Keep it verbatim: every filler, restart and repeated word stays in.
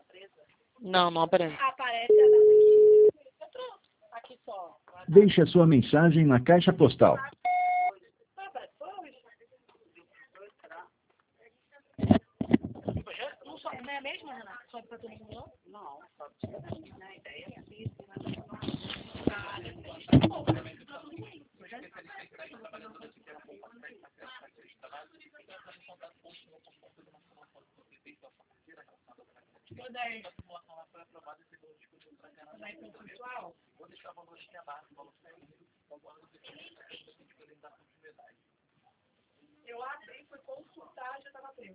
Não, não aparece. Aparece a data aqui. Aqui só. Deixe a sua mensagem na caixa postal. Não só, não é a mesma, Renato? Sobe pra todo mundo? Não, sobe pra todo mundo. A ideia é assim. Vai pro pessoal? Vou deixar a valorzinha abaixo. Eu abri, fui consultar, já estava preso.